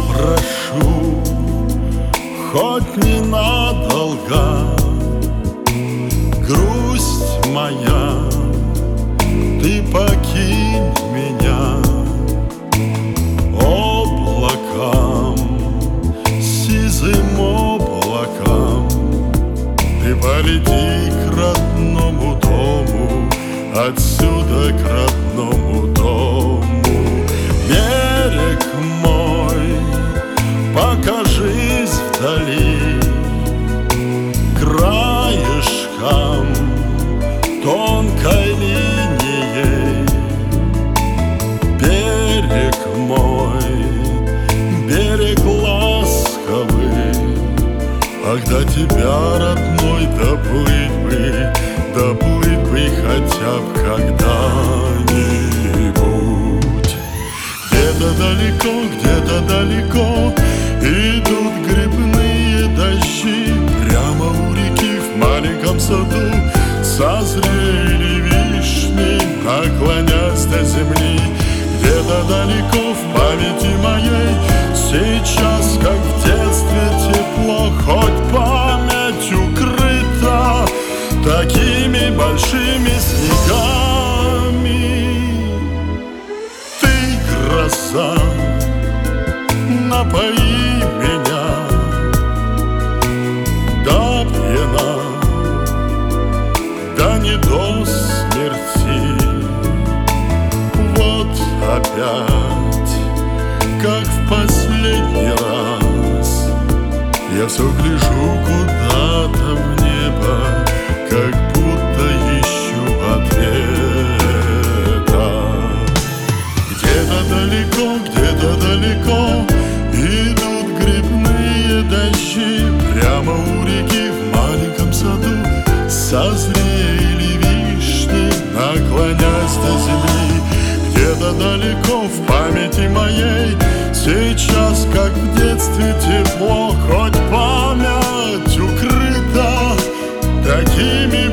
прошу, хоть ненадолго, грусть моя, ты покинь меня. Облакам, сизым облакам, ты полети к родному дому, отсюда к родному дому. Берег мой, покажись вдали, краешком тонкой линией. Берег мой, берег ласковый, ах, до тебя, родной, доплыть бы хотя б когда-нибудь. Где-то далеко идут грибные дожди, прямо у реки в маленьком саду созрели вишни, наклонясь до земли. Где-то далеко в памяти моей сейчас, как в детстве, тепло, хоть память укрыта такими большими снегами. Ты, гроза, напои меня до пьяна, да не до смерти. Вот опять, как в последний раз, я все гляжу куда-то в небо, как будто ищу ответа. Где-то далеко идут грибные дожди, прямо у реки в маленьком саду созрели вишни, наклонясь до земли. Где-то далеко в памяти моей сейчас, как в детстве, тепло, хоть память укрыта такими